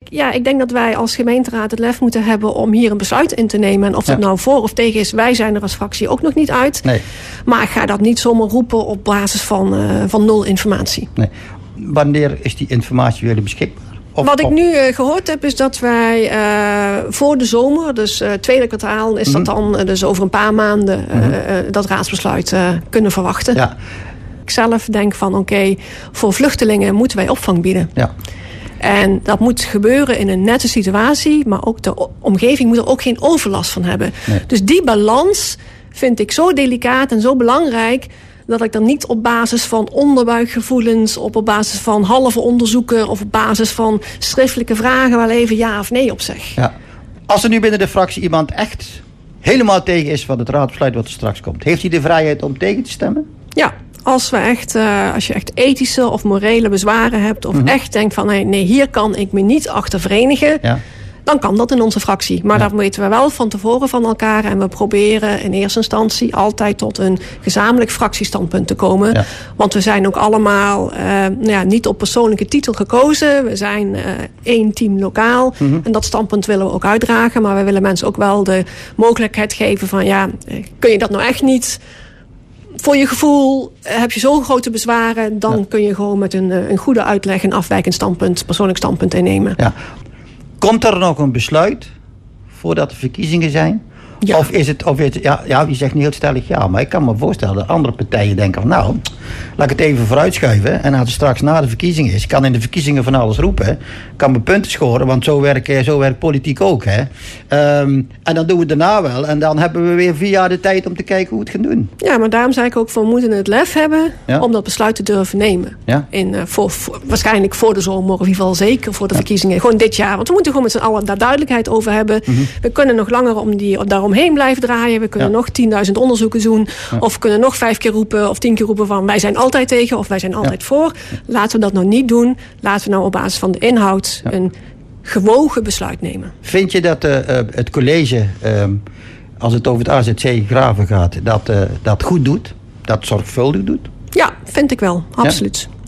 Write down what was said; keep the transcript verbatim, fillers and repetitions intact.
ja, ik denk dat wij als gemeenteraad het lef moeten hebben om hier een besluit in te nemen. En of dat ja. nou voor of tegen is, wij zijn er als fractie ook nog niet uit. Nee. Maar ik ga dat niet zomaar roepen op basis van, uh, van nul informatie. Nee. Wanneer is die informatie jullie beschikbaar? Of, Wat ik of... nu uh, gehoord heb is dat wij uh, voor de zomer, dus uh, tweede kwartaal, is mm-hmm. dat dan uh, dus over een paar maanden uh, mm-hmm. uh, dat raadsbesluit uh, kunnen verwachten. Ja. Ik zelf denk van oké, okay, voor vluchtelingen moeten wij opvang bieden. Ja. En dat moet gebeuren in een nette situatie, maar ook de omgeving moet er ook geen overlast van hebben. Nee. Dus die balans vind ik zo delicaat en zo belangrijk, dat ik dan niet op basis van onderbuikgevoelens, op, op basis van halve onderzoeken of op basis van schriftelijke vragen wel even ja of nee op zeg. Ja. Als er nu binnen de fractie iemand echt helemaal tegen is van het raadsbesluit wat er straks komt, heeft hij de vrijheid om tegen te stemmen? Ja. Als, we echt, uh, als je echt ethische of morele bezwaren hebt, of mm-hmm. echt denkt van nee, nee, hier kan ik me niet achter verenigen, ja. dan kan dat in onze fractie. Maar ja. dat weten we wel van tevoren van elkaar. En we proberen in eerste instantie altijd tot een gezamenlijk fractiestandpunt te komen. Ja. Want we zijn ook allemaal uh, nou ja, niet op persoonlijke titel gekozen. We zijn uh, één team lokaal. Mm-hmm. En dat standpunt willen we ook uitdragen. Maar we willen mensen ook wel de mogelijkheid geven van ja, kun je dat nou echt niet? Voor je gevoel heb je zo'n grote bezwaren, dan ja. kun je gewoon met een, een goede uitleg een afwijkend standpunt, persoonlijk standpunt innemen. Ja. Komt er nog een besluit voordat de verkiezingen zijn? Ja. Of is het, of is het ja, ja, je zegt niet heel stellig ja, maar ik kan me voorstellen dat andere partijen denken van nou, laat ik het even vooruitschuiven. En als het straks na de verkiezingen is, kan in de verkiezingen van alles roepen. Kan me punten scoren, want zo werkt zo werkt politiek ook. Hè. Um, en dan doen we het daarna wel. En dan hebben we weer vier jaar de tijd om te kijken hoe we het gaan doen. Ja, maar daarom zei ik ook van we moeten het lef hebben ja. om dat besluit te durven nemen. Ja. In, uh, voor, voor, waarschijnlijk voor de zomer, of in ieder geval zeker voor de ja. verkiezingen. Gewoon dit jaar. Want we moeten gewoon met z'n allen daar duidelijkheid over hebben. Mm-hmm. We kunnen nog langer om die, daaromheen blijven draaien. We kunnen ja. nog tienduizend onderzoeken doen. Ja. Of we kunnen nog vijf keer roepen of tien keer roepen van wij zijn altijd tegen of wij zijn altijd ja. voor. Laten we dat nou niet doen. Laten we nou op basis van de inhoud ja. een gewogen besluit nemen. Vind je dat uh, het college, uh, als het over het A Z C Graven gaat, dat uh, dat goed doet? Dat zorgvuldig doet? Ja, vind ik wel. Absoluut. Ja?